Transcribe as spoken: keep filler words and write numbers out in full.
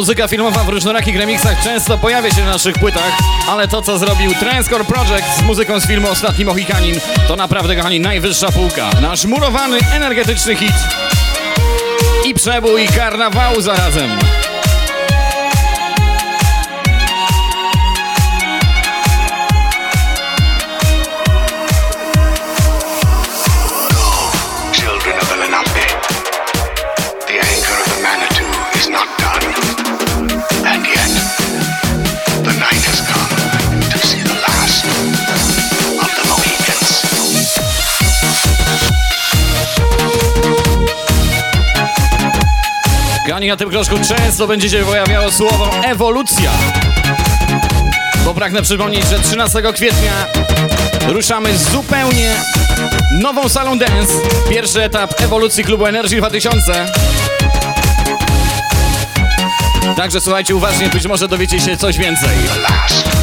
muzyka filmowa w różnorakich remixach często pojawia się na naszych płytach, ale to, co zrobił Transcore Project z muzyką z filmu Ostatni Mohikanin, to naprawdę, kochani, najwyższa półka. Nasz murowany, energetyczny hit i przebój karnawału zarazem. Kochani, na tym kroczku często będzie się pojawiało słowo ewolucja. Bo pragnę przypomnieć, że trzynastego kwietnia ruszamy z zupełnie nową salą dance. Pierwszy etap ewolucji klubu Energy dwa tysiące. Także słuchajcie uważnie, być może dowiecie się coś więcej.